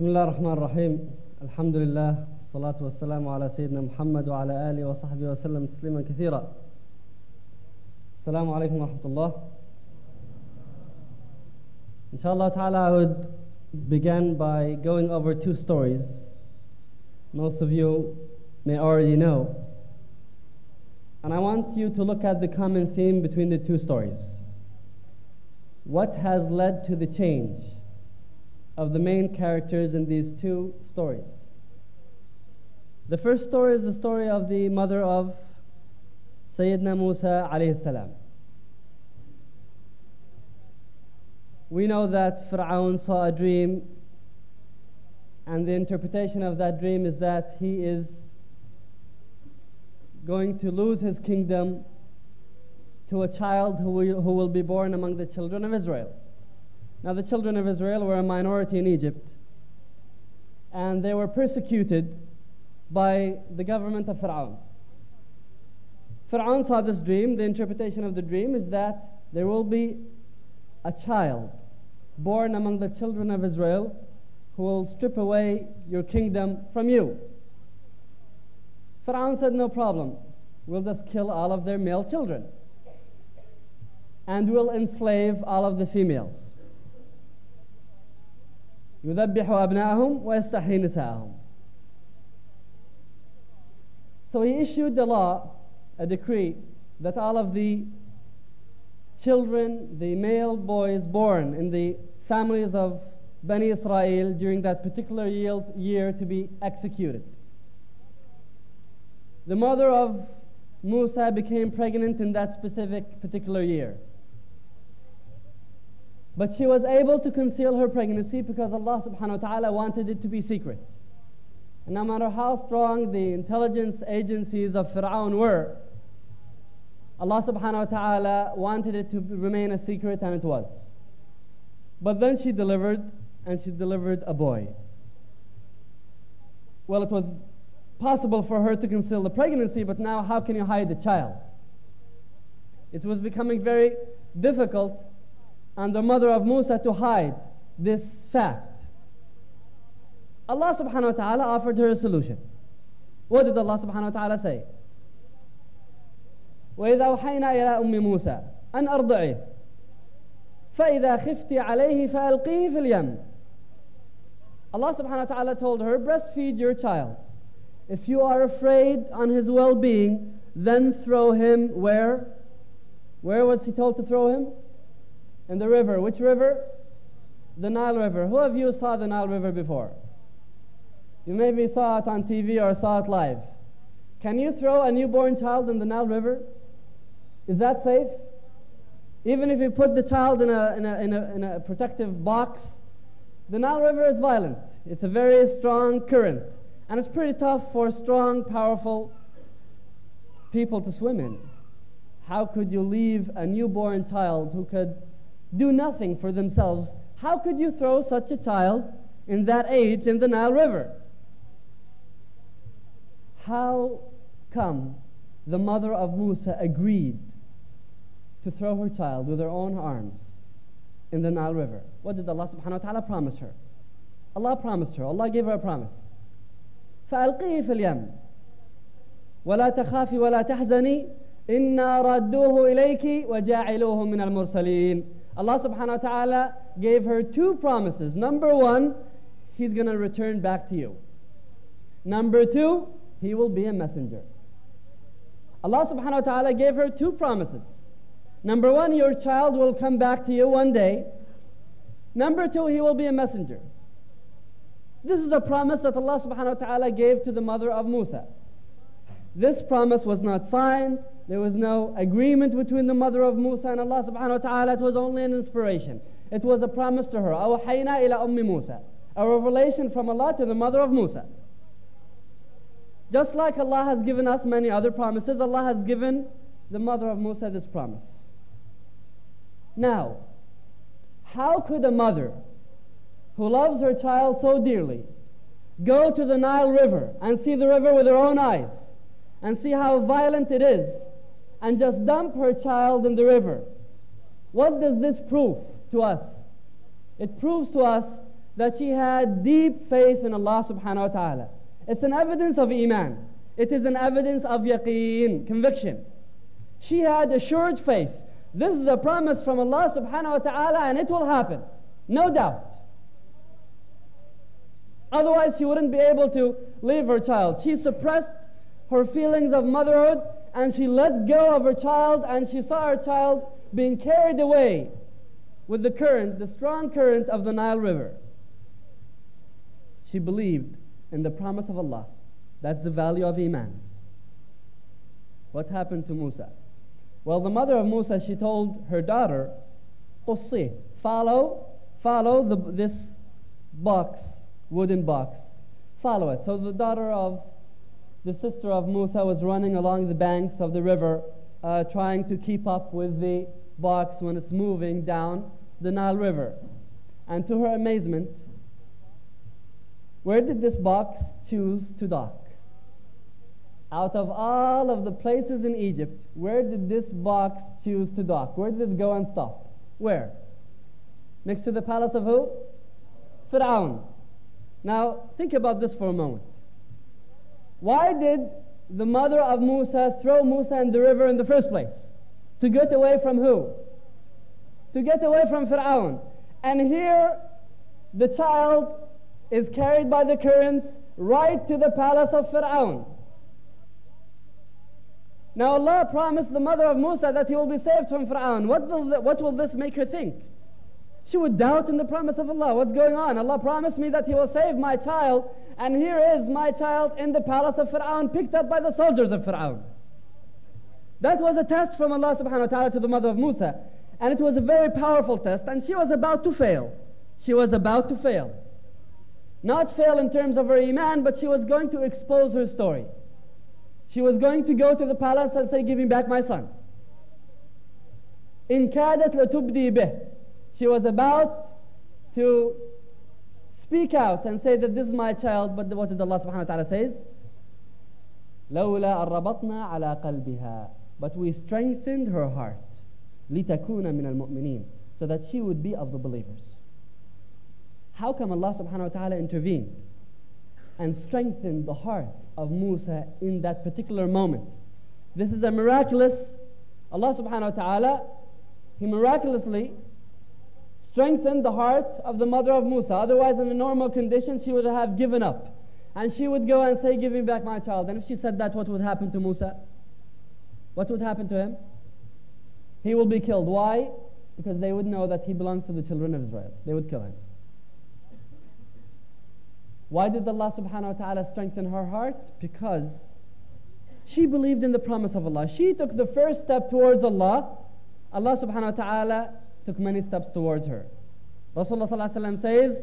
بسم الله الرحمن الرحيم. الحمد لله والصلاة والسلام على سيدنا محمد وعلى آله وصحبه وسلم تسليما كثيرا. السلام عليكم ورحمة الله. Inshallah ta'ala, I would begin by going over two stories most of you may already know. And I want you to look at the common theme between the two stories. What has led to the change of the main characters in these two stories? The first story is the story of the mother of Sayyidina Musa alayhi salam. We know that Fir'aun saw a dream, and the interpretation of that dream is that he is going to lose his kingdom to a child who will be born among the children of Israel. Now, the children of Israel were a minority in Egypt, and they were persecuted by the government of Fir'aun. Fir'aun saw this dream. The interpretation of the dream is that there will be a child born among the children of Israel who will strip away your kingdom from you. Fir'aun said, no problem. We'll just kill all of their male children, and we'll enslave all of the females. يذبح أبناءهم ويستحيي نساءهم. So he issued a law, a decree, that all of the children, the male boys born in the families of Bani Israel during that particular year to be executed. The mother of Musa became pregnant in that particular year. But she was able to conceal her pregnancy because Allah subhanahu wa ta'ala wanted it to be secret. And no matter how strong the intelligence agencies of Fir'aun were, Allah subhanahu wa ta'ala wanted it to remain a secret, and it was. But then she delivered, and she delivered a boy. Well, it was possible for her to conceal the pregnancy, but now how can you hide the child? It was becoming very difficult on the mother of Musa to hide this fact. Allah subhanahu wa ta'ala offered her a solution. What did Allah subhanahu wa ta'ala say? وَإِذَا أَوْحَيْنَا إِلَىٰ أُمِّ مُوسَى أَنْ أَرْضِعِهِ فَإِذَا خِفْتِ عَلَيْهِ فَأَلْقِيهِ فِي الْيَمِّ. Allah subhanahu wa ta'ala told her, breastfeed your child. If you are afraid on his well-being, then throw him where? Where was he told to throw him? In the river. Which river? The Nile River. Who of you saw the Nile River before? You maybe saw it on TV or saw it live. Can you throw a newborn child in the Nile River? Is that safe? Even if you put the child in a protective box, the Nile River is violent. It's a very strong current, and it's pretty tough for strong, powerful people to swim in. How could you leave a newborn child who could do nothing for themselves? How could you throw such a child in that age in the Nile River? How come the mother of Musa agreed to throw her child with her own arms in the Nile River? What did Allah subhanahu wa ta'ala promise her? Allah promised her. Allah gave her a promise. فَأَلْقِهِ فِي الْيَمِّ وَلَا تَخَافِ وَلَا تَحْزَنِي إِنَّا رَدُّوهُ إِلَيْكِ وَجَاعِلُوهُ مِنَ الْمُرْسَلِينَ. Allah subhanahu wa ta'ala gave her two promises. Number one, he's going to return back to you. Number two, he will be a messenger. Allah subhanahu wa ta'ala gave her two promises. Number one, your child will come back to you one day. Number two, he will be a messenger. This is a promise that Allah subhanahu wa ta'ala gave to the mother of Musa. This promise was not signed. There was no agreement between the mother of Musa and Allah subhanahu wa ta'ala. It was only an inspiration. It was a promise to her. أَوْحَيْنَا إِلَىٰ أُمِّ مُوسَى. A revelation from Allah to the mother of Musa. Just like Allah has given us many other promises, Allah has given the mother of Musa this promise. Now, how could a mother who loves her child so dearly go to the Nile River and see the river with her own eyes and see how violent it is and just dump her child in the river? What does this prove to us? It proves to us that she had deep faith in Allah subhanahu wa ta'ala. It's an evidence of Iman. It is an evidence of yaqeen, conviction. She had assured faith. This is a promise from Allah subhanahu wa ta'ala and it will happen. No doubt. Otherwise she wouldn't be able to leave her child. She suppressed her feelings of motherhood and she let go of her child, and she saw her child being carried away with the current, the strong current of the Nile River. She believed in the promise of Allah. That's the value of Iman. What happened to Musa? Well, the mother of Musa, she told her daughter, "Qussi, follow this box, wooden box. Follow it." So the daughter of the sister of Musa was running along the banks of the river, trying to keep up with the box when it's moving down the Nile River. And to her amazement, where did this box choose to dock? Out of all of the places in Egypt, where did this box choose to dock? Where did it go and stop? Where? Next to the palace of who? Fir'aun. Now, think about this for a moment. Why did the mother of Musa throw Musa in the river in the first place? To get away from who? To get away from Fir'aun. And here, the child is carried by the currents right to the palace of Fir'aun. Now Allah promised the mother of Musa that he will be saved from Fir'aun. What will this make her think? She would doubt in the promise of Allah. What's going on? Allah promised me that He will save my child, and here is my child in the palace of Fir'aun, picked up by the soldiers of Fir'aun. That was a test from Allah subhanahu wa ta'ala to the mother of Musa. And it was a very powerful test, and she was about to fail. She was about to fail. Not fail in terms of her iman, but she was going to expose her story. She was going to go to the palace and say, "Give me back my son." إِن كَادَتْ لَتُبْدِي بِهِ. She was about to speak out and say that this is my child, but what did Allah subhanahu wa ta'ala say? لَوْلَا أَرَّبَطْنَا عَلَى قَلْبِهَا. But we strengthened her heart. لِتَكُونَ مِنَ الْمُؤْمِنِينَ. So that she would be of the believers. How come Allah subhanahu wa ta'ala intervened and strengthened the heart of Musa in that particular moment? This is a miraculous, Allah subhanahu wa ta'ala, He miraculously strengthened the heart of the mother of Musa. Otherwise, in a normal condition, she would have given up. And she would go and say, "Give me back my child." And if she said that, what would happen to Musa? What would happen to him? He will be killed. Why? Because they would know that he belongs to the children of Israel. They would kill him. Why did Allah subhanahu wa ta'ala strengthen her heart? Because she believed in the promise of Allah. She took the first step towards Allah. Allah subhanahu wa ta'ala took many steps towards her. Rasulullah sallallahu alaihi wasallam says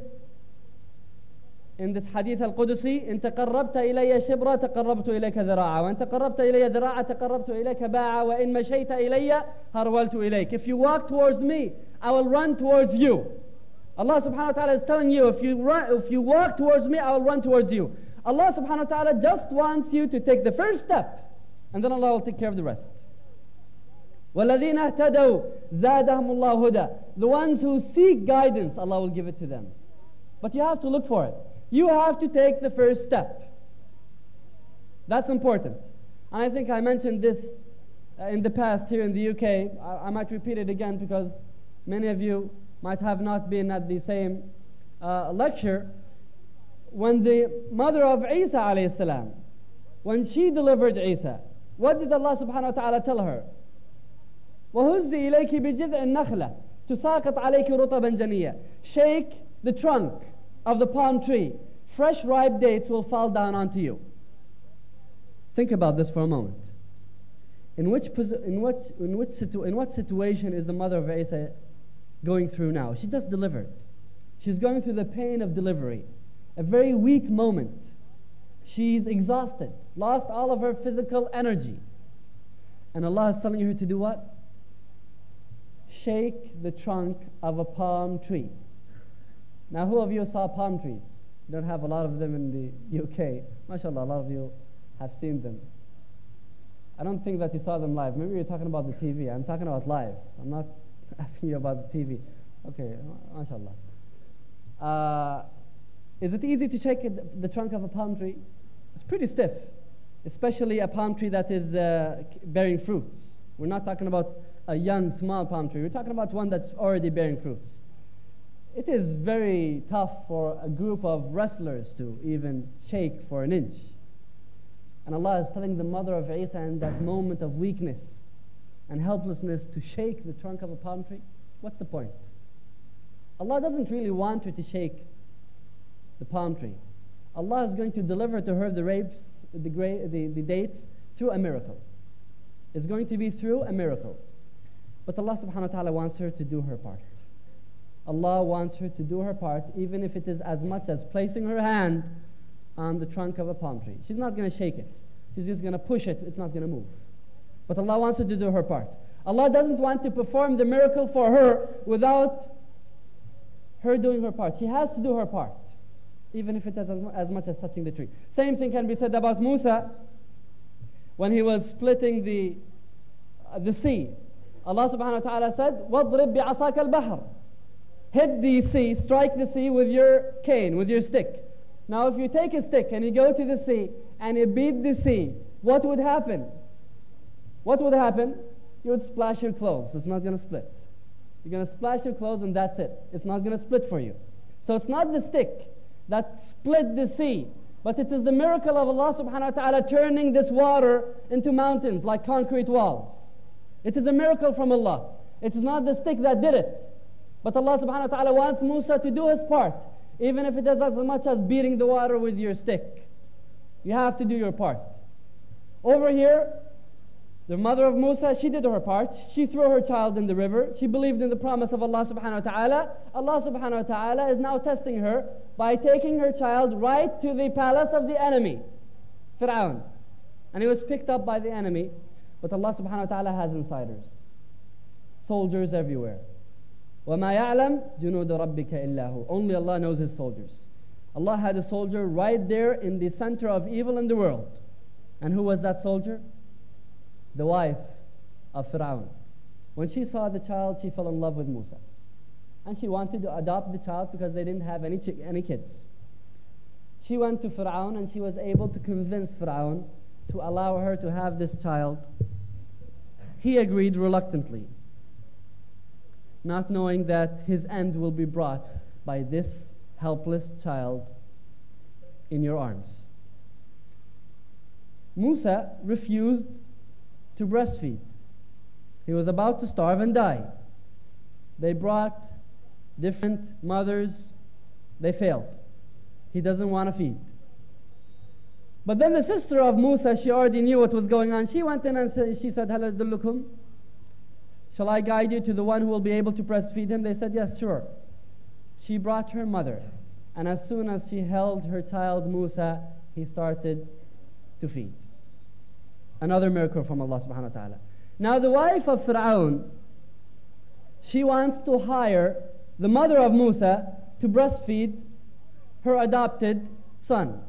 in this hadith al-Qudusi, "إن تقربت إلي شبرا تقربت إليك ذراعا وإن تقربت إلي ذراعا تقربت إليك باعا وإن مشيت إلي هرولت إليك." If you walk towards me, I will run towards you. Allah subhanahu wa ta'ala is telling you, if you walk towards me, I will run towards you. Allah subhanahu wa ta'ala just wants you to take the first step, and then Allah will take care of the rest. وَالَّذِينَ اهْتَدَوْا زَادَهُمُ اللَّهُ هُدًى. The ones who seek guidance, Allah will give it to them. But you have to look for it. You have to take the first step. That's important. And I think I mentioned this in the past here in the UK. I might repeat it again because many of you might have not been at the same lecture. When the mother of Isa alayhi salam, when she delivered Isa, what did Allah subhanahu wa ta'ala tell her? وَهُزِّ إِلَيْكِ بِجِذْعِ النَّخْلَةِ تُسَاقِطْ عَلَيْكِ رُطَبًا جَنِيًّا. Shake the trunk of the palm tree. Fresh ripe dates will fall down onto you. Think about this for a moment. In what situation is the mother of Isa going through now? She just delivered. She's going through the pain of delivery. A very weak moment. She's exhausted, lost all of her physical energy. And Allah is telling her to do what? Shake the trunk of a palm tree. Now, who of you saw palm trees? We don't have a lot of them in the UK. MashaAllah, a lot of you have seen them. I don't think that you saw them live. Maybe you're talking about the TV. I'm talking about live. I'm not asking you about the TV. Okay, MashaAllah. Uh, is it easy to shake the trunk of a palm tree? It's pretty stiff, especially a palm tree that is bearing fruits. We're not talking about a young, small palm tree. We're talking about one that's already bearing fruits. It is very tough for a group of wrestlers to even shake for an inch. And Allah is telling the mother of Isa in that moment of weakness and helplessness to shake the trunk of a palm tree. What's the point? Allah doesn't really want her to shake the palm tree. Allah is going to deliver to her the dates through a miracle. It's going to be through a miracle. But Allah subhanahu wa ta'ala wants her to do her part. Allah wants her to do her part, even if it is as much as placing her hand on the trunk of a palm tree. She's not going to shake it. She's just going to push it. It's not going to move. But Allah wants her to do her part. Allah doesn't want to perform the miracle for her without her doing her part. She has to do her part, even if it is as much as touching the tree. Same thing can be said about Musa when he was splitting the sea. Allah subhanahu wa ta'ala said, وَاضْرِبْ بِعَصَاكَ الْبَحْرِ. Hit the sea, strike the sea with your cane, with your stick. Now if you take a stick and you go to the sea and you beat the sea, what would happen? What would happen? You would splash your clothes. It's not going to split. You're going to splash your clothes and that's it. It's not going to split for you. So it's not the stick that split the sea, but it is the miracle of Allah subhanahu wa ta'ala turning this water into mountains like concrete walls. It is a miracle from Allah. It is not the stick that did it. But Allah subhanahu wa ta'ala wants Musa to do his part, even if it is as much as beating the water with your stick. You have to do your part. Over here, the mother of Musa, she did her part. She threw her child in the river. She believed in the promise of Allah subhanahu wa ta'ala. Allah subhanahu wa ta'ala is now testing her by taking her child right to the palace of the enemy, Fir'aun. And he was picked up by the enemy. But Allah subhanahu wa ta'ala has insiders, soldiers everywhere. وَمَا يَعْلَمْ جُنُودَ رَبِّكَ إِلَّا هُ. Only Allah knows His soldiers. Allah had a soldier right there in the center of evil in the world. And who was that soldier? The wife of Fir'aun. When she saw the child, she fell in love with Musa. And she wanted to adopt the child because they didn't have any kids. She went to Fir'aun and she was able to convince Fir'aun to allow her to have this child. He agreed reluctantly, not knowing that his end will be brought by this helpless child in your arms. Musa refused to breastfeed. He was about to starve and die. They brought different mothers. They failed. He doesn't want to feed. But then the sister of Musa, she already knew what was going on. She went in and she said, "Hal adullukum? Shall I guide you to the one who will be able to breastfeed him?" They said, "Yes, sure." She brought her mother, and as soon as she held her child Musa, he started to feed. Another miracle from Allah subhanahu wa ta'ala. Now the wife of Fir'aun, she wants to hire the mother of Musa to breastfeed her adopted son.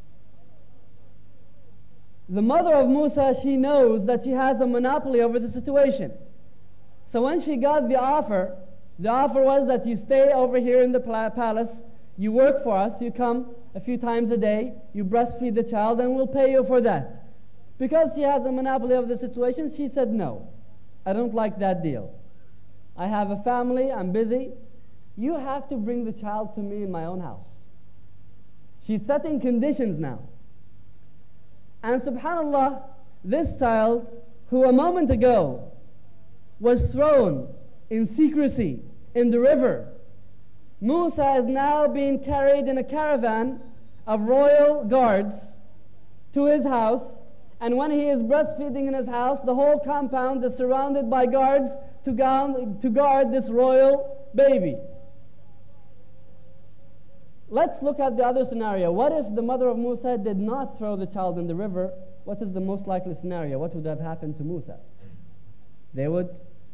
The mother of Musa, she knows that she has a monopoly over the situation. So when she got the offer was that you stay over here in the palace, you work for us, you come a few times a day, you breastfeed the child, and we'll pay you for that. Because she has a monopoly of the situation, she said, "No, I don't like that deal. I have a family, I'm busy. You have to bring the child to me in my own house." She's setting conditions now. And subhanAllah, this child, who a moment ago was thrown in secrecy in the river, Musa is now being carried in a caravan of royal guards to his house. And when he is breastfeeding in his house, the whole compound is surrounded by guards to guard this royal baby. Let's look at the other scenario. What if the mother of Musa did not throw the child in the river? What is the most likely scenario? What would have happened to Musa? They would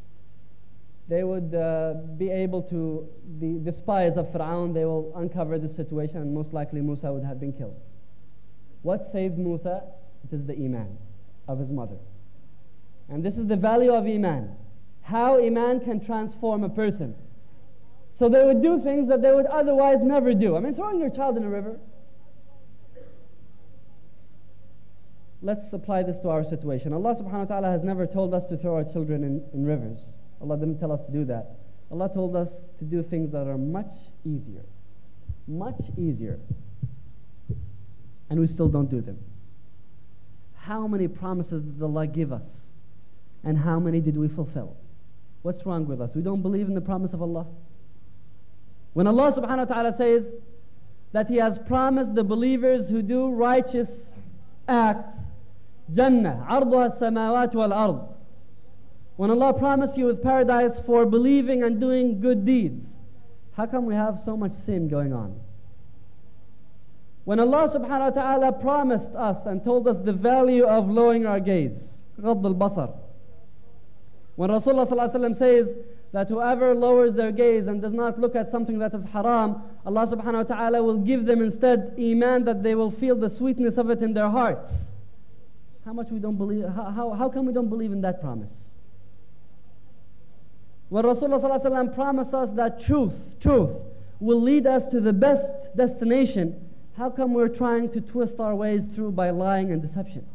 be able to, the spies of Fir'aun, they will uncover the situation, and most likely Musa would have been killed. What saved Musa? It is the iman of his mother. And this is the value of iman. How iman can transform a person. So they would do things that they would otherwise never do. I mean, throwing your child in a river. Let's apply this to our situation. Allah subhanahu wa ta'ala has never told us to throw our children in rivers. Allah didn't tell us to do that. Allah told us to do things that are much easier. Much easier. And we still don't do them. How many promises did Allah give us? And how many did we fulfill? What's wrong with us? We don't believe in the promise of Allah. When Allah subhanahu wa ta'ala says that He has promised the believers who do righteous acts, Jannah, عرضها السماوات والأرض. When Allah promised you with paradise for believing and doing good deeds, how come we have so much sin going on? When Allah subhanahu wa ta'ala promised us and told us the value of lowering our gaze, غض البصر. When Rasulullah sallallahu alaihi wasallam says that whoever lowers their gaze and does not look at something that is haram, Allah subhanahu wa ta'ala will give them instead iman, that they will feel the sweetness of it in their hearts. How much we don't believe? How come we don't believe in that promise? When Rasulullah sallallahu alaihi wasallam promised us that truth will lead us to the best destination, how come we're trying to twist our ways through by lying and deception?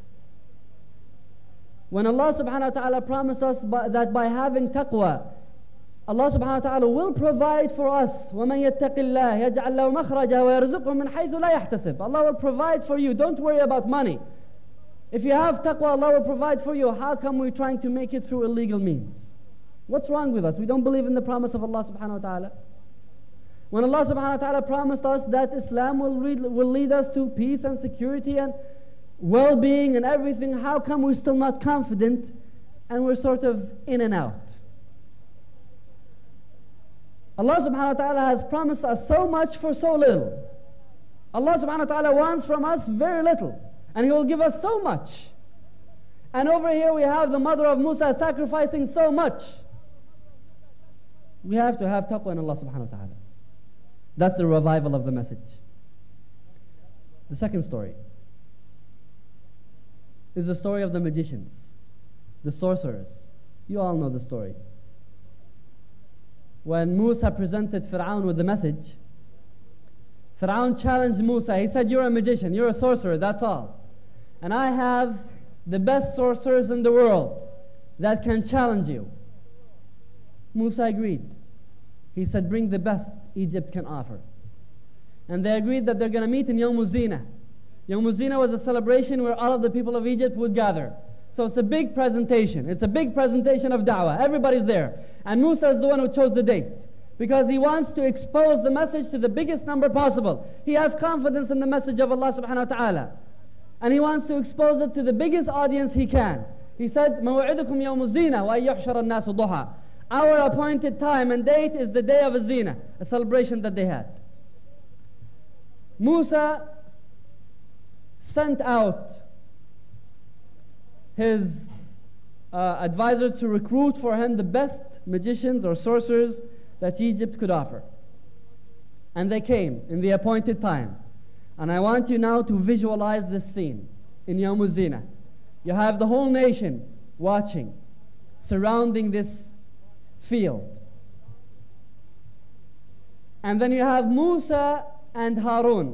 When Allah subhanahu wa ta'ala promised us that by having taqwa, Allah subhanahu wa ta'ala will provide for us. وَمَنْ يَتَّقِ اللَّهِ يَجْعَلْ لَهُ مَخْرَجًا وَيَرْزُقْهُ مِنْ حَيْثُ لَا يَحْتَسِبُ. Allah will provide for you. Don't worry about money. If you have taqwa, Allah will provide for you. How come we're trying to make it through illegal means? What's wrong with us? We don't believe in the promise of Allah subhanahu wa ta'ala. When Allah subhanahu wa ta'ala promised us that Islam will lead us to peace and security and well-being and everything, how come we're still not confident and we're sort of in and out? Allah subhanahu wa ta'ala has promised us so much for so little. Allah subhanahu wa ta'ala wants from us very little, and He will give us so much. And over here we have the mother of Musa sacrificing so much. We have to have taqwa in Allah subhanahu wa ta'ala. That's the revival of the message. The second story is the story of the magicians, the sorcerers. You all know the story. When Musa presented Fir'aun with the message, Fir'aun challenged Musa. He said, "You're a magician, you're a sorcerer, that's all. And I have the best sorcerers in the world that can challenge you." Musa agreed. He said, "Bring the best Egypt can offer." And they agreed that they're going to meet in Yawm al-Zina. Yawm al-Zina was a celebration where all of the people of Egypt would gather. So it's a big presentation. It's a big presentation of da'wah. Everybody's there. And Musa is the one who chose the date, because he wants to expose the message to the biggest number possible. He has confidence in the message of Allah subhanahu wa ta'ala, and he wants to expose it to the biggest audience he can. He said, "Maw'idukum yawm al-Zina wa yuhshara an-nasu duha." Our appointed time and date is the day of Zina, a celebration that they had. Musa sent out his advisors to recruit for him the best magicians or sorcerers that Egypt could offer. And they came in the appointed time. And I want you now to visualize this scene in Yawm al-Zina. You have the whole nation watching, surrounding this field. And then you have Musa and Harun.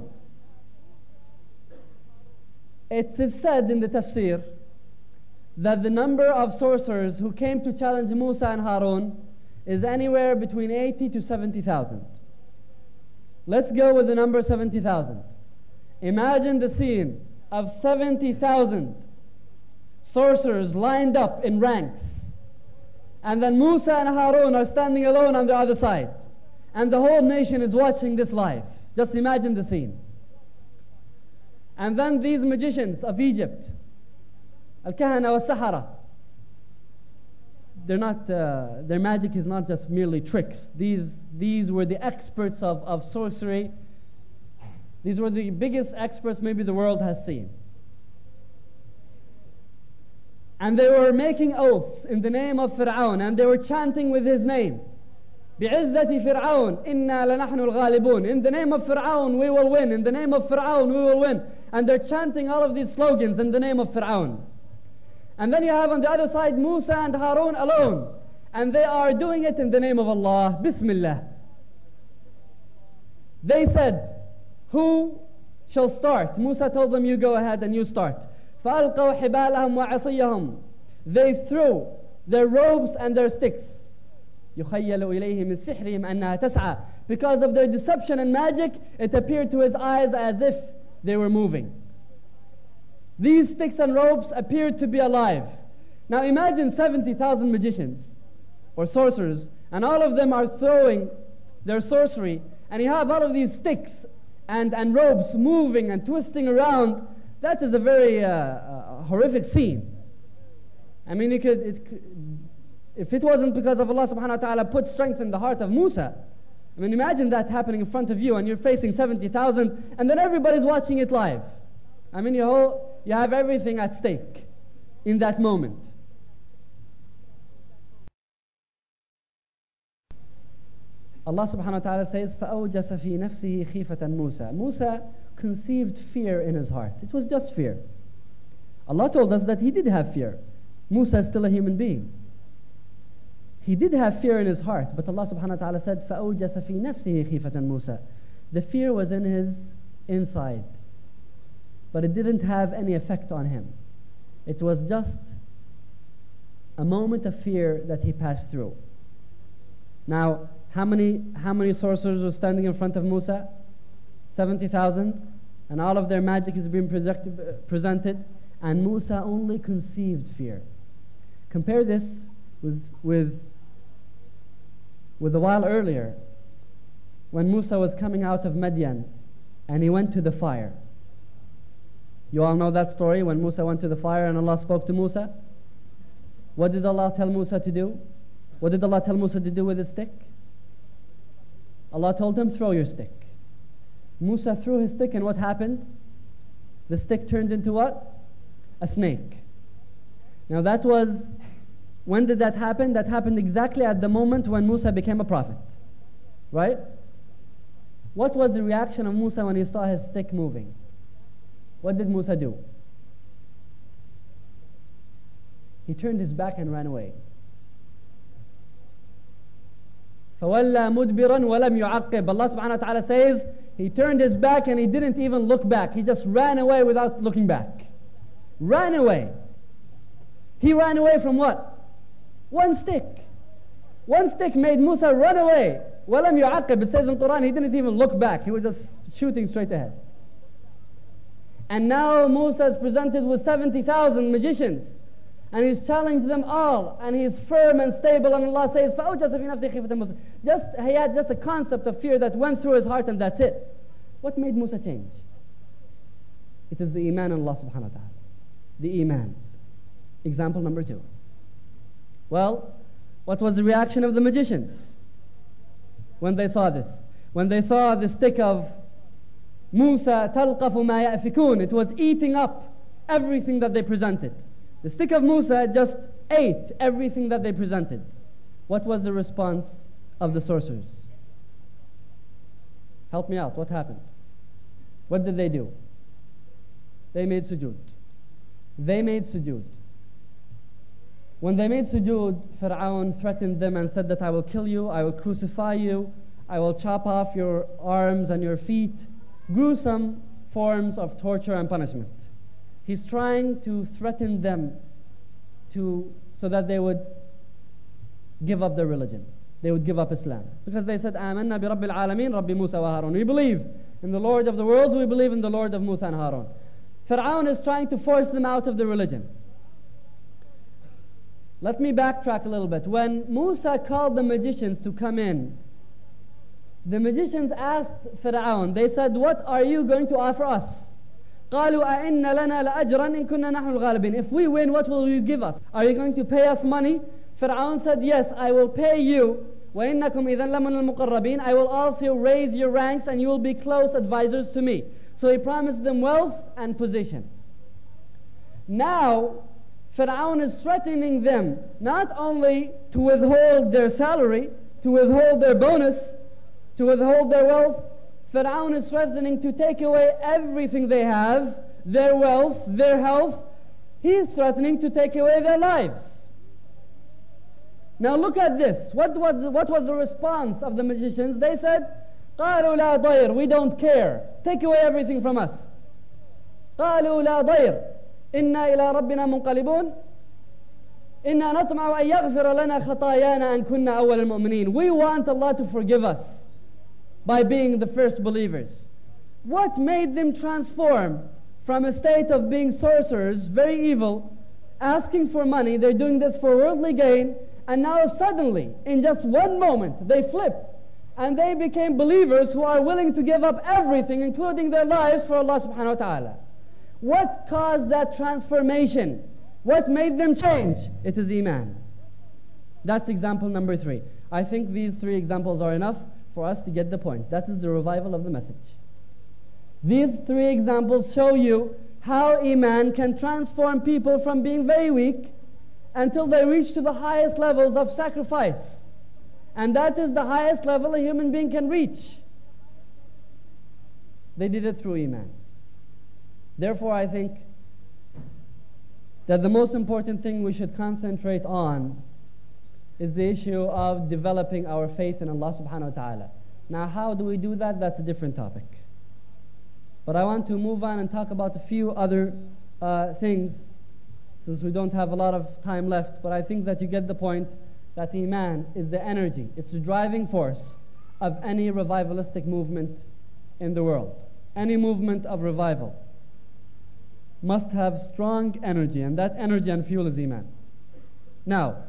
It is said in the tafsir that the number of sorcerers who came to challenge Musa and Harun is anywhere between 80 to 70,000. Let's go with the number 70,000. Imagine the scene of 70,000 sorcerers lined up in ranks. And then Musa and Harun are standing alone on the other side. And the whole nation is watching this live. Just imagine the scene. And then these magicians of Egypt, Al-Kahana wa Sahara, their magic is not just merely tricks. These were the experts of sorcery. These were the biggest experts maybe the world has seen. And they were making oaths in the name of Fir'aun, and they were chanting with his name. بِعِزَّةِ فِرْعَوْنَ إِنَّا لَنَحْنُ الْغَالِبُونَ. In the name of Fir'aun we will win. In the name of Fir'aun we will win. And they're chanting all of these slogans in the name of Fir'aun. And then you have on the other side Musa and Harun alone. And they are doing it in the name of Allah. Bismillah. They said, who shall start? Musa told them, you go ahead and you start. فَأَلْقَوْا حِبَالَهُمْ وَعَصِيَّهُمْ. They threw their robes and their sticks. يُخَيَّلُ إِلَيْهِ مِنْ سِحْرِهِمْ أَنَّهَا تَسْعَى. Because of their deception and magic, it appeared to his eyes as if they were moving. These sticks and ropes appeared to be alive. Now imagine 70,000 magicians or sorcerers, and all of them are throwing their sorcery, and you have all of these sticks and ropes moving and twisting around. That is a very horrific scene. I mean, if it wasn't because of Allah subhanahu wa ta'ala put strength in the heart of Musa, I mean, imagine that happening in front of you and you're facing 70,000 and then everybody's watching it live. I mean, you have everything at stake in that moment. Allah subhanahu wa ta'ala says, فَأَوْجَسَ فِي نَفْسِهِ خِيفَةً مُوسَى. Musa conceived fear in his heart. It was just fear. Allah told us that he did have fear. Musa is still a human being. He did have fear in his heart, but Allah subhanahu wa ta'ala said, فَأَوْجَسَ فِي نَفْسِهِ خِيفَةً مُوسَى. The fear was in his inside, but it didn't have any effect on him. It was just a moment of fear that he passed through. Now, how many sorcerers were standing in front of Musa? 70,000, and all of their magic is being presented, and Musa only conceived fear. Compare this with a while earlier, when Musa was coming out of Madian, and he went to the fire. You all know that story, when Musa went to the fire and Allah spoke to Musa. What did Allah tell Musa to do? What did Allah tell Musa to do with his stick? Allah told him, throw your stick. Musa threw his stick, and what happened? The stick turned into what? A snake. Now when did that happen? That happened exactly at the moment when Musa became a prophet. Right? What was the reaction of Musa when he saw his stick moving? What did Musa do? He turned his back and ran away. فَوَلَّى مُدْبِرًا وَلَمْ يُعَقِّبْ. Allah subhanahu wa ta'ala says, he turned his back and he didn't even look back. He just ran away without looking back. Ran away. He ran away from what? One stick. One stick made Musa run away. وَلَمْ يُعَقِّبْ. It says in Quran, he didn't even look back. He was just shooting straight ahead. And now Musa is presented with 70,000 magicians, and he's challenged them all, and he's firm and stable, and Allah says, فَأَوْجَسَ فِي نَفْسِهِ خِيفَةً مُوسَى. He had just a concept of fear that went through his heart, and that's it. What made Musa change? It is the Iman in Allah subhanahu wa ta'ala. The Iman. Example number 2. Well, what was the reaction of the magicians when they saw this? When they saw the stick of Musa, تَلْقَفُ مَا يَأْفِكُونَ, it was eating up everything that they presented. The stick of Musa just ate everything that they presented. What was the response of the sorcerers? Help me out, what happened? What did they do? They made sujood. They made sujood. When they made sujood, Fir'aun threatened them and said that I will kill you, I will crucify you, I will chop off your arms and your feet. Gruesome forms of torture and punishment. He's trying to threaten them so that they would give up their religion. They would give up Islam. Because they said, آمنا برب العالمين رب موسى وهارون. We believe in the Lord of the worlds, we believe in the Lord of Musa and Harun. Fir'aun is trying to force them out of the religion. Let me backtrack a little bit. When Musa called the magicians to come in, the magicians asked Fir'aun, they said, what are you going to offer us? قالوا أئن لنا لأجرا إن كنا نحن الغالبين. If we win, what will you give us? Are you going to pay us money? Fir'aun said, yes, I will pay you. وإنكم إذا لمن المقربين. I will also raise your ranks and you will be close advisors to me. So he promised them wealth and position. Now, Fir'aun is threatening them not only to withhold their salary, to withhold their bonus, to withhold their wealth. Fir'aun is threatening to take away everything they have, their wealth, their health. He is threatening to take away their lives. Now look at this. What was the response of the magicians? They said, قالوا لا ضير, we don't care, take away everything from us. قالوا لا ضير إنا إلى ربنا منقلبون إنا نطمع أن يغفر لنا خطايانا أن كنا أول المؤمنين. We want Allah to forgive us by being the first believers. What made them transform from a state of being sorcerers, very evil, asking for money? They're doing this for worldly gain, and now suddenly, in just one moment, they flipped and they became believers who are willing to give up everything, including their lives, for Allah subhanahu wa ta'ala. What caused that transformation? What made them change? It is Iman. That's example number 3. I think these 3 examples are enough for us to get the point. That is the revival of the message. These 3 examples show you how Iman can transform people from being very weak until they reach to the highest levels of sacrifice. And that is the highest level a human being can reach. They did it through Iman. Therefore, I think that the most important thing we should concentrate on is the issue of developing our faith in Allah subhanahu wa ta'ala. Now, how do we do that? That's a different topic. But I want to move on and talk about a few other things, since we don't have a lot of time left. But I think that you get the point that Iman is the energy, it's the driving force of any revivalistic movement in the world. Any movement of revival must have strong energy, and that energy and fuel is Iman. Now,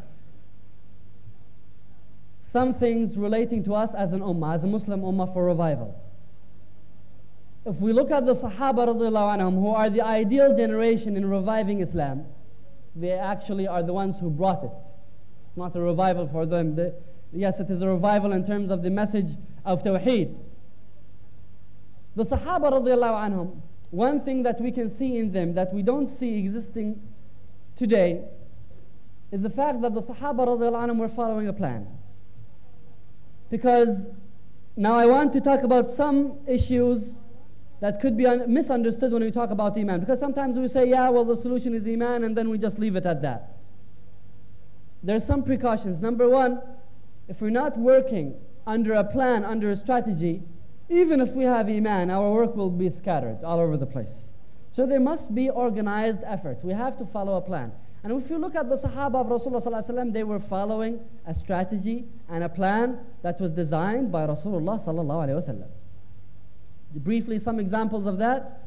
some things relating to us as an ummah, as a Muslim ummah, for revival. If we look at the Sahaba radiallahu anhum, who are the ideal generation in reviving Islam, they actually are the ones who brought it. It's not a revival for them. Yes, it is a revival in terms of the message of Tawheed. The Sahaba radiallahu anhum, one thing that we can see in them that we don't see existing today is the fact that the Sahaba radiallahu anhum were following a plan. Because now I want to talk about some issues that could be misunderstood when we talk about Iman. Because sometimes we say, yeah, well, the solution is Iman, and then we just leave it at that. There's some precautions. Number one, if we're not working under a plan, under a strategy, even if we have Iman, our work will be scattered all over the place. So there must be organized effort. We have to follow a plan. And if you look at the Sahaba of Rasulullah sallallahu alaihi wasallam, they were following a strategy and a plan that was designed by Rasulullah sallallahu alaihi wasallam. Briefly, some examples of that.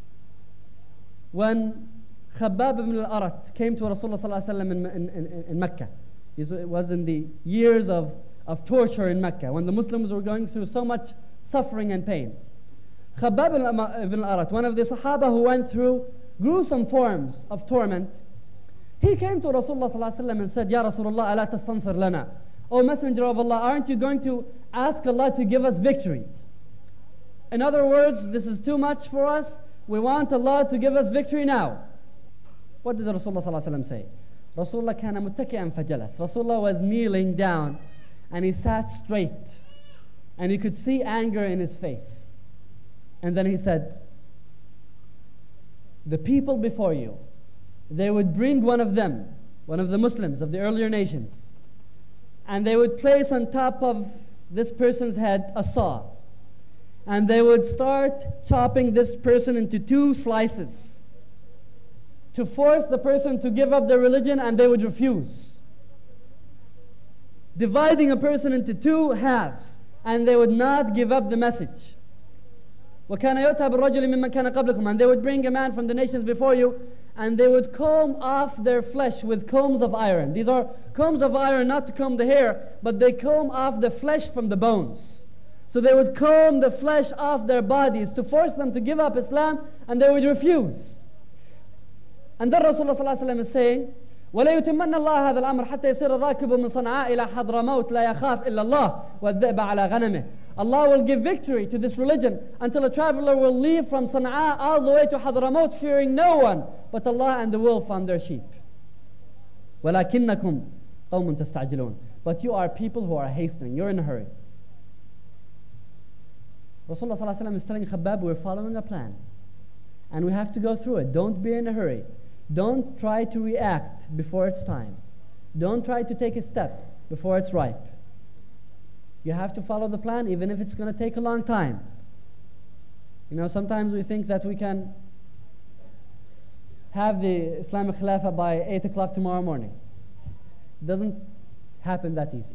When Khabbab ibn al-Arat came to Rasulullah sallallahu alaihi wasallam in Mecca, it was in the years of torture in Mecca, when the Muslims were going through so much suffering and pain. Khabbab ibn al-Arat, one of the Sahaba who went through gruesome forms of torment, he came to Rasulullah sallallahu alaihi wasallam and said, Ya Rasulullah, ala tastansir lana. O Messenger of Allah, aren't you going to ask Allah to give us victory? In other words, this is too much for us. We want Allah to give us victory now. What did Rasulullah sallallahu alaihi wasallam say? Rasulullah kana muttaki'an fajalas. Rasulullah was kneeling down and he sat straight. And you could see anger in his face. And then he said, the people before you, they would bring one of them, one of the Muslims of the earlier nations, and they would place on top of this person's head a saw, and they would start chopping this person into 2 slices to force the person to give up their religion, and they would refuse. Dividing a person into 2 halves, and they would not give up the message. وَكَانَ يُؤْتَى بِالرَّجُلِ مِمَّنْ كَانَ قَبْلَكُمْ. And they would bring a man from the nations before you, and they would comb off their flesh with combs of iron. These are combs of iron not to comb the hair, but they comb off the flesh from the bones. So they would comb the flesh off their bodies to force them to give up Islam, and they would refuse. And then Rasulullah sallallahu alaihi wasallam is saying, وَلَا يُتِمَّنَّ اللَّهَ هَذَا الْأَمْرَ حَتَّى يَصِيرَ الرَّاكِبُ مِنْ صَنْعَاءَ إِلَى حَضْرَمَوْتَ لَا يَخَافْ إِلَّا اللَّهَ وَالذِّئْبَ عَلَى غَنَمِهِ. Allah will give victory to this religion until a traveler will leave from Sana'a all the way to Hadramaut fearing no one but Allah and the wolf on their sheep. وَلَكِنَّكُمْ قَوْمٌ تَسْتَعْجِلُونَ. But you are people who are hastening, you're in a hurry. Rasulullah sallallahu alaihi wasallam is telling Khabbab, we're following a plan and we have to go through it. Don't be in a hurry. Don't try to react before it's time. Don't try to take a step before it's ripe. You have to follow the plan, even if it's going to take a long time. Sometimes we think that we can have the Islamic Khilafah by 8 o'clock tomorrow morning. It doesn't happen that easy.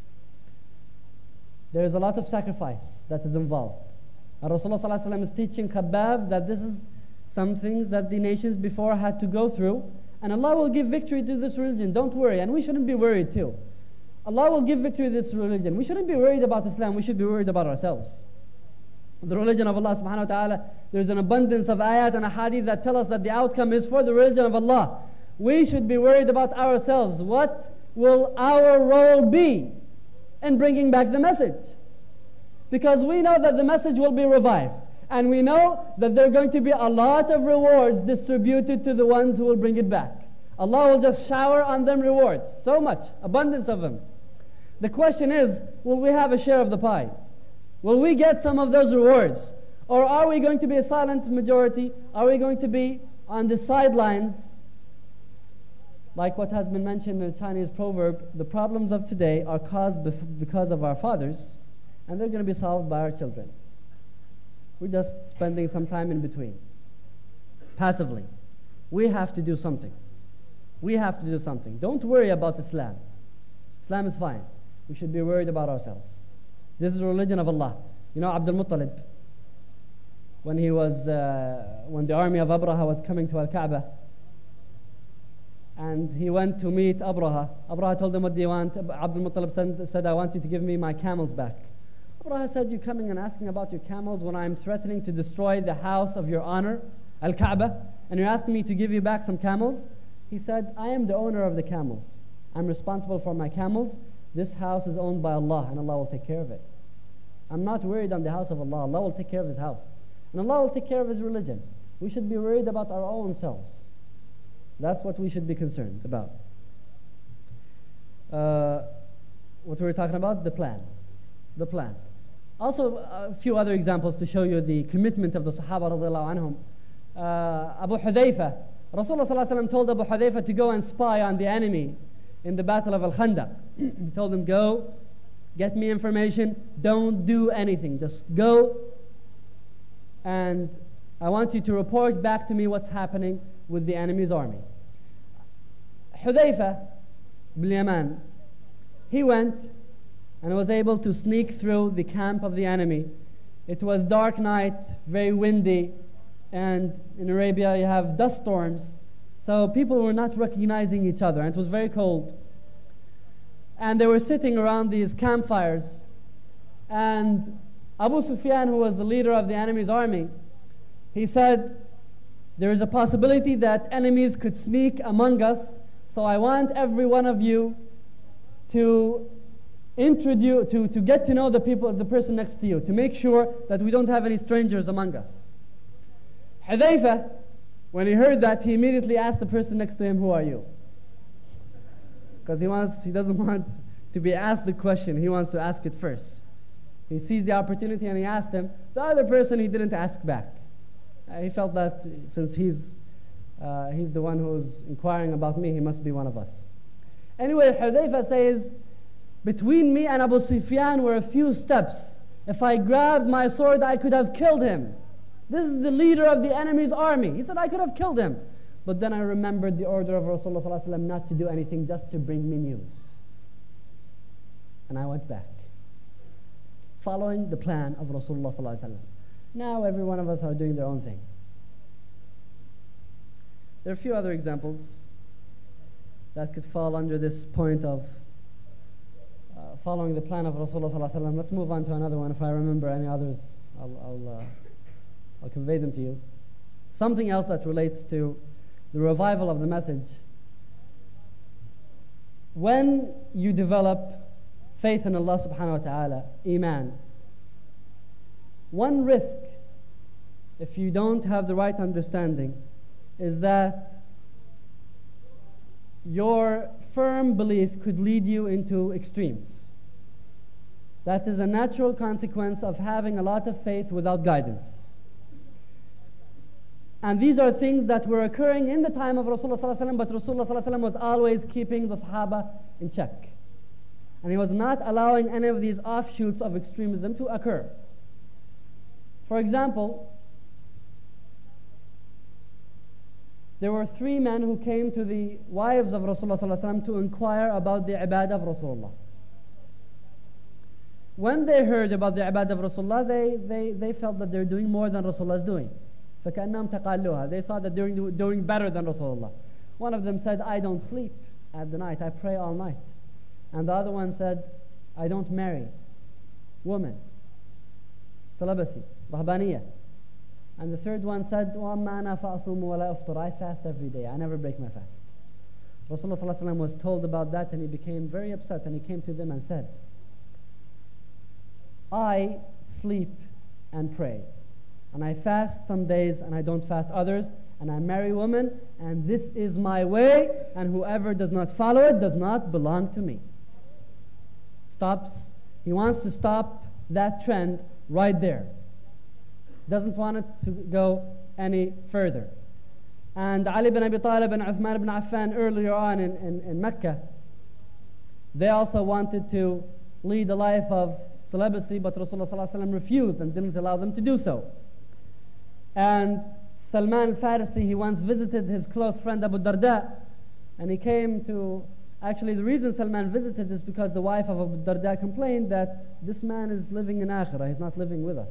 There is a lot of sacrifice that is involved. And Rasulullah ﷺ is teaching Khabbab that this is some things that the nations before had to go through, and Allah will give victory to this religion. Don't worry, and we shouldn't be worried too. Allah will give victory to this religion. We shouldn't be worried about Islam, we should be worried about ourselves. The religion of Allah subhanahu wa ta'ala, there's an abundance of ayat and ahadith that tell us that the outcome is for the religion of Allah. We should be worried about ourselves. What will our role be in bringing back the message? Because we know that the message will be revived. And we know that there are going to be a lot of rewards distributed to the ones who will bring it back. Allah will just shower on them rewards. So much, abundance of them. The question is, will we have a share of the pie? Will we get some of those rewards? Or are we going to be a silent majority? Are we going to be on the sidelines? Like what has been mentioned in the Chinese proverb, the problems of today are caused because of our fathers, and they're going to be solved by our children. We're just spending some time in between, passively. We have to do something. We have to do something. Don't worry about Islam. Islam is fine. We should be worried about ourselves. This is the religion of Allah. Abdul Muttalib, when the army of Abraha was coming to Al-Kaaba, and he went to meet Abraha. Abraha told him, what do you want? Abdul Muttalib said, I want you to give me my camels back. Abraha said, you're coming and asking about your camels when I'm threatening to destroy the house of your honor, Al-Kaaba, and you're asking me to give you back some camels? He said, I am the owner of the camels. I'm responsible for my camels. This house is owned by Allah, and Allah will take care of it. I'm not worried on the house of Allah. Allah will take care of His house. And Allah will take care of His religion. We should be worried about our own selves. That's what we should be concerned about. What were we talking about? The plan. The plan. Also, a few other examples to show you the commitment of the Sahaba radiallahu anhum. Abu Hudayfa, Rasulullah sallallahu alaihi wasallam told Abu Hudayfa to go and spy on the enemy in the battle of Al-Khandaq. He told him, go, get me information, don't do anything, just go, and I want you to report back to me what's happening with the enemy's army. Hudayfa bin Yaman, he went and was able to sneak through the camp of the enemy. It was dark night, very windy, and in Arabia you have dust storms, so people were not recognizing each other, and it was very cold. And they were sitting around these campfires, and Abu Sufyan, who was the leader of the enemy's army, he said, there is a possibility that enemies could sneak among us, so I want every one of you to get to know the person next to you, to make sure that we don't have any strangers among us. Hudayfa, when he heard that, he immediately asked the person next to him, who are you? Because he doesn't want to be asked the question, he wants to ask it first. He sees the opportunity and he asked him. The other person he didn't ask back. He felt that since he's the one who's inquiring about me, he must be one of us. Anyway, Hudayfa says, between me and Abu Sufyan were a few steps. If I grabbed my sword, I could have killed him. This is the leader of the enemy's army. He said, I could have killed him. But then I remembered the order of Rasulullah ﷺ not to do anything, just to bring me news. And I went back, following the plan of Rasulullah ﷺ. Now every one of us are doing their own thing. There are a few other examples that could fall under this point of following the plan of Rasulullah ﷺ. Let's move on to another one. If I remember any others, I'll convey them to you. Something else that relates to the revival of the message. When you develop faith in Allah subhanahu wa ta'ala, Iman, one risk, if you don't have the right understanding, is that your firm belief could lead you into extremes. That is a natural consequence of having a lot of faith without guidance. And these are things that were occurring in the time of Rasulullah ﷺ, but Rasulullah ﷺ was always keeping the Sahaba in check. And he was not allowing any of these offshoots of extremism to occur. For example, there were 3 men who came to the wives of Rasulullah ﷺ to inquire about the ibadah of Rasulullah. When they heard about the ibadah of Rasulullah, they felt that they're doing more than Rasulullah is doing. فَكَأَنَّهُمْ تَقَالُّوهَا. They thought that they're doing better than Rasulullah. One of them said, I don't sleep at the night, I pray all night. And the other one said, I don't marry women. Talabasi, Rahbaniyah. And the third one said, وَأَمَّا أَنَا فَأَصُومُ وَلَا أَفْطُرُ. I fast every day, I never break my fast. Rasulullah ﷺ was told about that, and he became very upset, and he came to them and said, I sleep and pray, and I fast some days and I don't fast others, and I marry women, and this is my way, and whoever does not follow it does not belong to me. He wants to stop that trend right there. Doesn't want it to go any further. And Ali bin Abi Talib and Uthman ibn Affan earlier on in Mecca, they also wanted to lead a life of celibacy, but Rasulullah ﷺ refused and didn't allow them to do so. And Salman al-Farisi, he once visited his close friend Abu Darda, and he came to, actually the reason Salman visited is because the wife of Abu Darda complained that this man is living in Akhirah, he's not living with us.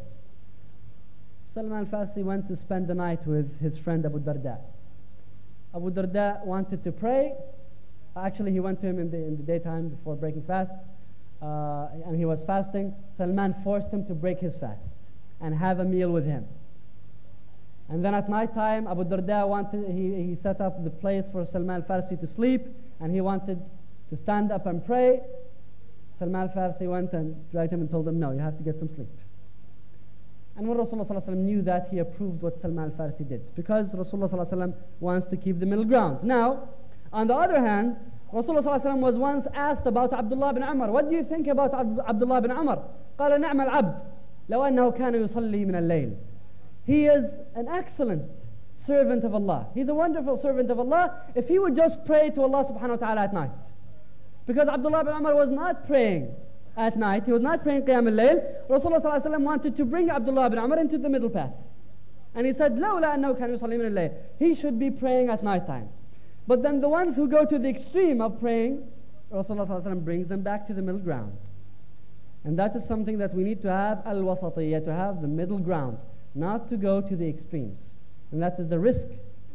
Salman al-Farisi went to spend the night with his friend Abu Darda. Abu Darda wanted to pray. Actually, he went to him in the daytime before breaking fast, and he was fasting. Salman forced him to break his fast and have a meal with him. And then at night time, Abu Darda he set up the place for Salman al-Farisi to sleep, and he wanted to stand up and pray. Salman al-Farisi went and dragged him and told him, no, you have to get some sleep. And when Rasulullah ﷺ knew that, he approved what Salman al-Farisi did, because Rasulullah ﷺ wants to keep the middle ground. Now, on the other hand, Rasulullah ﷺ was once asked about Abdullah bin Umar. What do you think about Abdullah bin Umar? قال نعم العبد لو أنه كان يصلي من الليل. He is an excellent servant of Allah. He's a wonderful servant of Allah if he would just pray to Allah subhanahu wa ta'ala at night. Because Abdullah bin Umar was not praying at night. He was not praying Qiyam al-Layl. Rasulullah sallallahu alaihi wasallam wanted to bring Abdullah bin Umar into the middle path. And he said, لولا أنه كان يصلي من الليل. He should be praying at night time. But then the ones who go to the extreme of praying, Rasulullah sallallahu alaihi wasallam brings them back to the middle ground. And that is something that we need to have, al-wasatiyya, to have the middle ground, not to go to the extremes. And that is the risk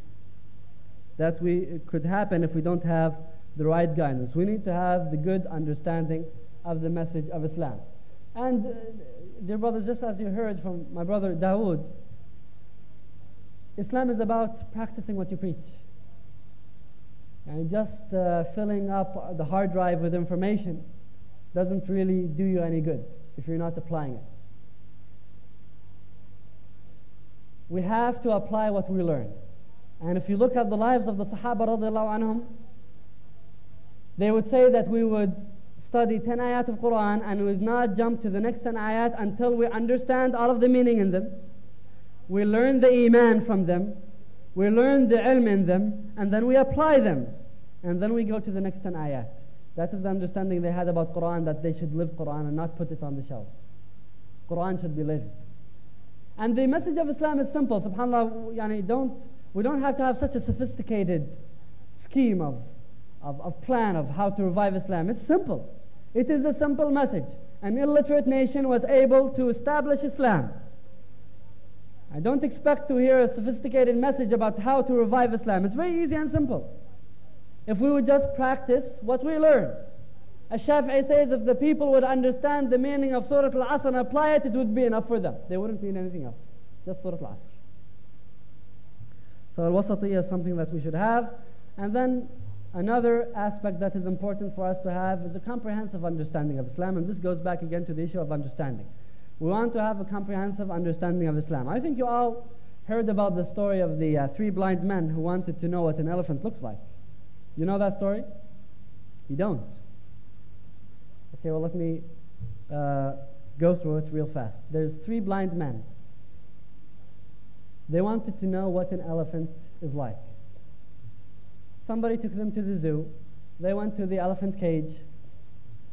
that could happen if we don't have the right guidance. We need to have the good understanding of the message of Islam. And dear brothers, just as you heard from my brother Dawood, Islam is about practicing what you preach. And just filling up the hard drive with information doesn't really do you any good if you're not applying it. We have to apply what we learn. And if you look at the lives of the Sahaba radiallahu anhum, they would say that we would study 10 ayat of Quran and we would not jump to the next 10 ayat until we understand all of the meaning in them. We learn the iman from them, we learn the ilm in them, and then we apply them. And then we go to the next 10 ayat. That is the understanding they had about Quran, that they should live Quran and not put it on the shelf. Quran should be lived. And the message of Islam is simple. SubhanAllah, we don't have to have such a sophisticated scheme of plan of how to revive Islam. It's simple. It is a simple message. An illiterate nation was able to establish Islam. I don't expect to hear a sophisticated message about how to revive Islam. It's very easy and simple. If we would just practice what we learn. Ash-Shafi'i says if the people would understand the meaning of Surah Al-Asr and apply it, it would be enough for them. They wouldn't need anything else. Just Surah Al-Asr. So al-wasatiyya is something that we should have. And then another aspect that is important for us to have is a comprehensive understanding of Islam. And this goes back again to the issue of understanding. We want to have a comprehensive understanding of Islam. I think you all heard about the story of the 3 blind men who wanted to know what an elephant looks like. You know that story? You don't. Okay, well let me go through it real fast. There's 3 blind men. They wanted to know what an elephant is like. Somebody took them to the zoo. They went to the elephant cage.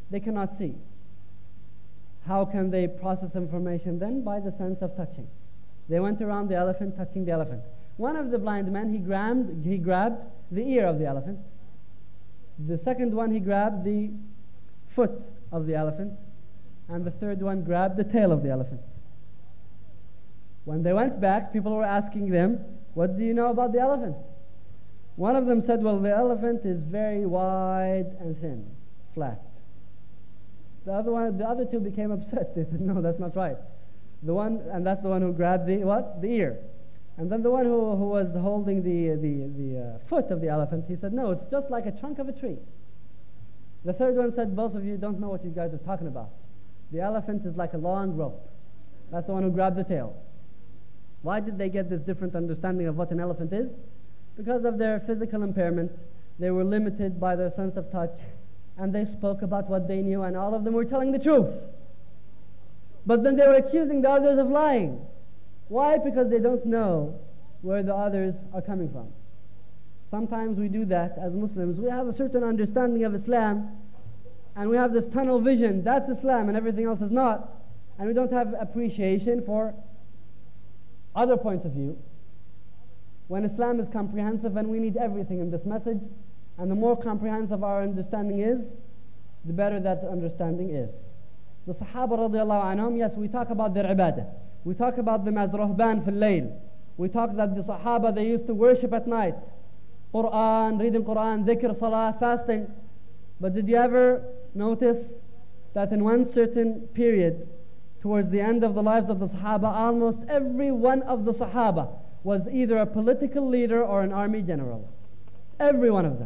They cannot see. How can they process information then? By the sense of touching. They went around the elephant, touching the elephant. One of the blind men, he grabbed the ear of the elephant. The second one, he grabbed the foot of the elephant. And the third one grabbed the tail of the elephant. When they went back, people were asking them, what do you know about the elephant? One of them said, well, the elephant is very wide and thin, flat. The other two became upset. They said, no, that's not right. And that's the one who grabbed the what? The ear. And then the one who was holding the foot of the elephant, he said, no, it's just like a trunk of a tree. The third one said, both of you don't know what you guys are talking about. The elephant is like a long rope. That's the one who grabbed the tail. Why did they get this different understanding of what an elephant is? Because of their physical impairment. They were limited by their sense of touch, and they spoke about what they knew, and all of them were telling the truth. But then they were accusing the others of lying. Why? Because they don't know where the others are coming from. Sometimes we do that as Muslims. We have a certain understanding of Islam, and we have this tunnel vision. That's Islam and everything else is not. And we don't have appreciation for other points of view. When Islam is comprehensive, and we need everything in this message, and the more comprehensive our understanding is, the better that understanding is. The Sahaba radiallahu anhum, yes, we talk about their ibadah. We talk about them as ruhban fil layl. We talk that the Sahaba, they used to worship at night. Quran, reading Quran, dhikr, salah, fasting. But did you ever notice that in one certain period, towards the end of the lives of the Sahaba, almost every one of the Sahaba was either a political leader or an army general. Every one of them.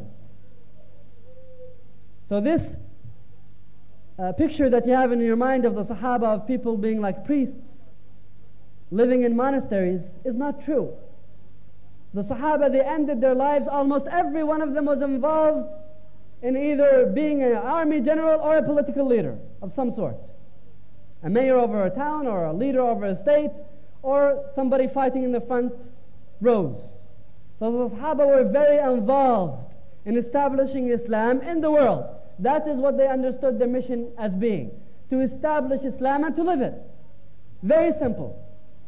So this picture that you have in your mind of the Sahaba of people being like priests, living in monasteries, is not true. The Sahaba, they ended their lives, almost every one of them was involved in either being an army general or a political leader of some sort. A mayor over a town, or a leader over a state, or somebody fighting in the front rows. So the Sahaba were very involved in establishing Islam in the world. That is what they understood their mission as being, to establish Islam and to live it. Very simple.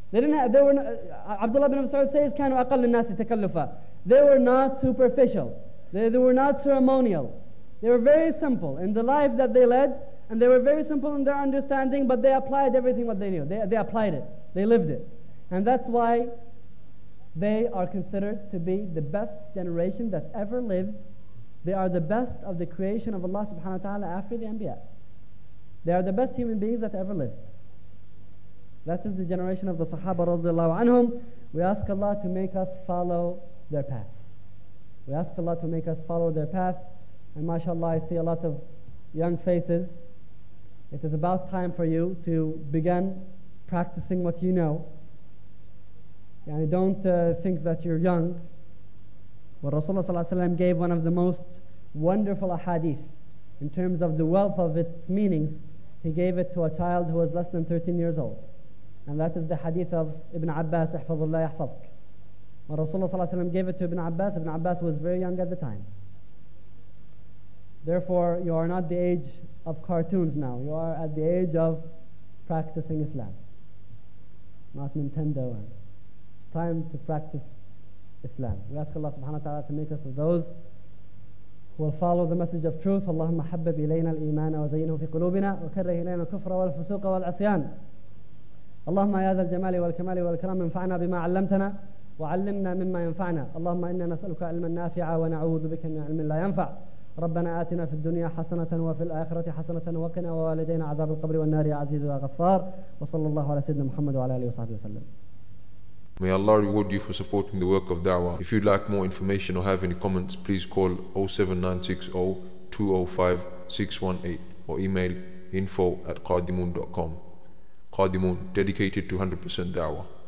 Abdullah bin Mas'ud says, كانوا أقل الناس تكلفا. They were not superficial. They were not ceremonial. They were very simple in the life that they led, and they were very simple in their understanding, but they applied everything what they knew. They applied it. They lived it. And that's why they are considered to be the best generation that ever lived. They are the best of the creation of Allah subhanahu wa ta'ala after the Anbiya. They are the best human beings that ever lived. That is the generation of the Sahaba radiallahu anhum. We ask Allah to make us follow their path. We ask Allah to make us follow their path. And mashallah, I see a lot of young faces. It is about time for you to begin practicing what you know. And don't think that you're young. But Rasulullah sallallahu alaihi wasallam gave one of the most wonderful ahadith in terms of the wealth of its meanings. He gave it to a child who was less than 13 years old. And that is the hadith of Ibn Abbas, ihfazullah yahfazk. When Rasulullah sallallahu alaihi wasallam gave it to Ibn Abbas was very young at the time. Therefore, you are not the age of cartoons now. You are at the age of practicing Islam. Not Nintendo. Time to practice Islam. We ask Allah subhanahu wa ta'ala to make us of those who will follow the message of truth. Allahumma habbib ilayna al-iman wa zayyinhu fi qulubina wa karrih ilayna al-kufra wal-fusuqa wal-asyan. Allahumma ya dhal jamali wal-kamali wal-ikram anfa'na bima 'allamtana wa 'allimna mimma yanfa'na. Allahumma inna nas'aluka 'ilman nafi'a wa na'udhu bika min 'ilmin la yanfa'. ربنا آتنا في الدنيا حسنة وفي الآخرة حسنة وقنا ووالدينا عذاب القبر والنار يا عزيز يا غفار وصلى الله على سيدنا محمد وعلى آله وصحبه وسلم. May Allah reward you for supporting the work of da'wah. If you'd like more information or have any comments, please call 07960 205 618 or email info@qadimun.com. Qadimun, dedicated to 100% da'wah.